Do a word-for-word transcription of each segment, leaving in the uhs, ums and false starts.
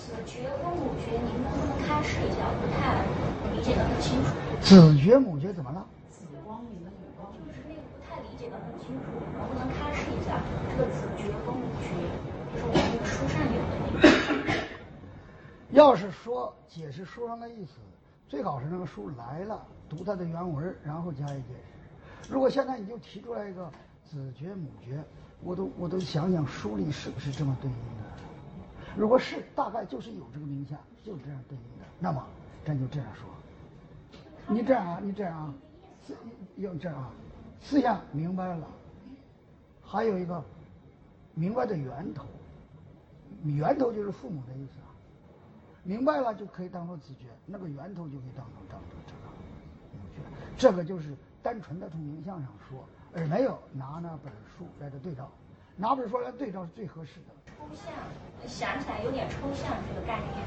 子觉和母觉，您能不能开示一下？我不太理解的很清楚。 子觉母觉怎么了？ 子光明的女光，就是那个不太理解的很清楚，能不能开示一下这个子觉和母觉？就是我们那个书上有的那个。 要是说解释书上的意思，最好是那个书来了，读它的原文，然后加以解释。如果现在你就提出来一个子觉母觉，我都我都想想书里是不是这么对应的。如果是，大概就是有这个名相，就是这样对应的。那么咱就这样说。你这样啊，你这样啊，思用这样啊，思想明白了，还有一个明白的源头，源头就是父母的意思啊。明白了就可以当做子觉，那个源头就可以当做当做这个母觉。这个就是单纯的从名相上说，而没有拿那本书来的对照。拿本书来对照是最合适的。 抽象，想起来有点抽象这个概念。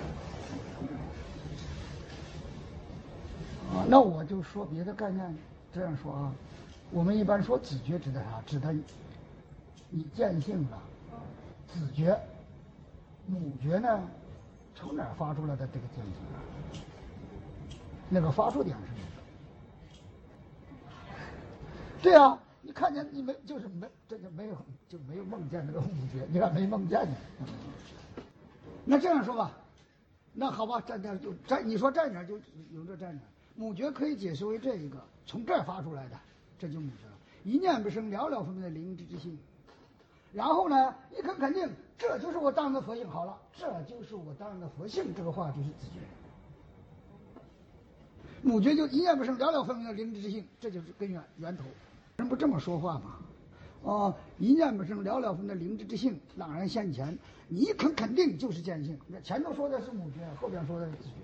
啊，那我就说别的概念，这样说啊，我们一般说子觉指的啥？指的你见性了，子觉，母觉呢，从哪儿发出来的这个见性啊？那个发出点是哪个？对啊，你看见你没就是没这就没有就没有梦见那个母觉，你看没梦见呢。那这样说吧，那好吧，站点就站，你说站点就有这站点。母觉可以解释为这一个从这儿发出来的，这就母觉了。一念不生，了了分明的灵知之性。然后呢，一肯肯定，这就是我当的佛性。好了，这就是我当的佛性，这个话就是子觉。母觉就一念不生，了了分明的灵知之性，这就是根源源头。人不这么说话吗？哦，一念不生，了了分明的灵知之性，朗然现前。你一肯肯定就是见性。前头说的是母觉，后边说的是子觉。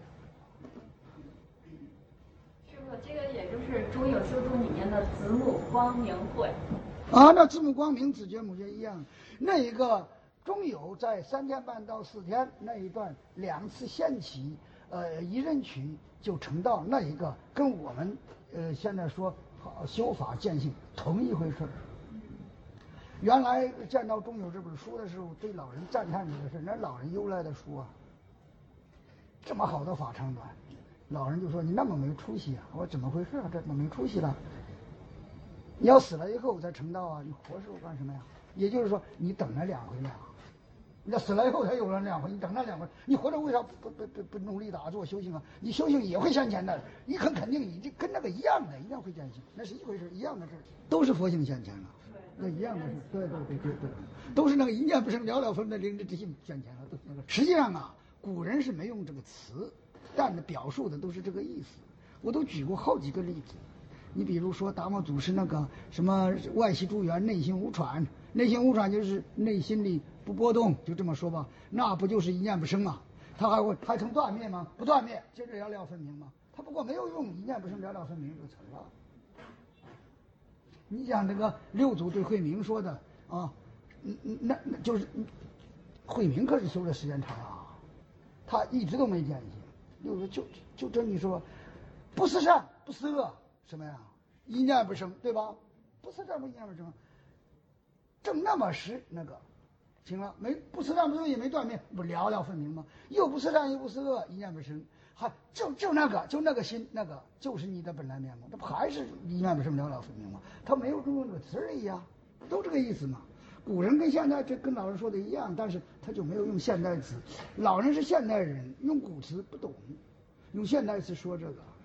这个也就是中有修注里面的子母光明会啊，那子母光明子觉母觉一样。那一个中有在三天半到四天那一段两次现起，呃，一人取就成道，那一个跟我们呃现在说修法见性同一回事儿。原来见到中有这本书的时候，对老人赞叹这个事，那老人邮来的书啊，这么好的法长短。老人就说：“你那么没出息啊！”我说：“怎么回事啊？这怎么没出息了？你要死了以后才成道啊！你活时候干什么呀？也就是说，你等了两回了。你要死了以后才有了两回，你等了两回，你活着为啥不不不不努力打坐修行啊？你修行也会现前的，你很肯定，你就跟那个一样的，一样会现前，那是一回事，一样的事，都是佛性现前了，那一样的事，对对对对对，都是那个一念不生，了了分的灵知之性现前了，都是那个。实际上啊，古人是没用这个词。”但表述的都是这个意思，我都举过好几个例子。你比如说达摩祖师那个什么外息诸缘，内心无喘，内心无喘就是内心里不波动，就这么说吧，那不就是一念不生吗？他还会还成断灭吗？不断灭，接着了了分明吗？他不过没有用一念不生了了分明这个词儿啊。你讲这个六祖对慧明说的啊，那那就是慧明可是修的时间长啊，他一直都没见性。就就就这你说，不是善不是恶，什么呀？一念不生，对吧？不是善不一念不生，正那么实那个，行了，没不是善不是恶也没断灭，不了了分明吗？又不是善又不是恶，一念不生，还就就那个就那个心那个就是你的本来面目，这不还是一念不生了了分明吗？他没有用这个词而已啊，都这个意思嘛。古人跟现代这跟老人说的一样，但是他就没有用现代词。老人是现代人，用古词不懂，用现代词说这个。